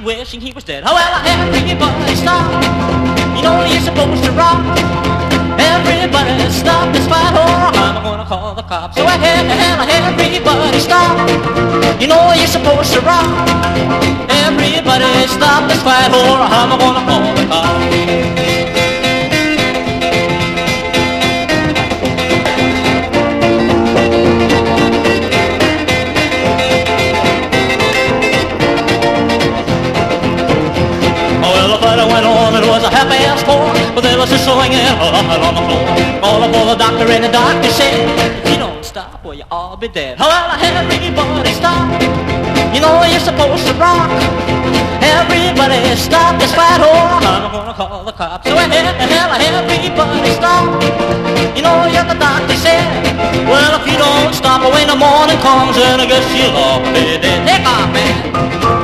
wishing he was dead. Oh, well, everybody stop. You know you're supposed to rock. Everybody stop this fight or I'm gonna call the cops. So everybody stop. You know you're supposed to rock. Everybody stop this fight or I'm gonna call the cops. Went on, it was a happy-ass sport, but there was a swinging on the floor. All aboard the doctor and the doctor said, if you don't stop, well, you all be dead. Oh, well, everybody stop. You know you're supposed to rock. Everybody stop this fight, or I'm gonna call the cops. So everybody stop. You know you're the doctor said, well, if you don't stop, when the morning comes, then I guess you'll all be dead. Take off, man.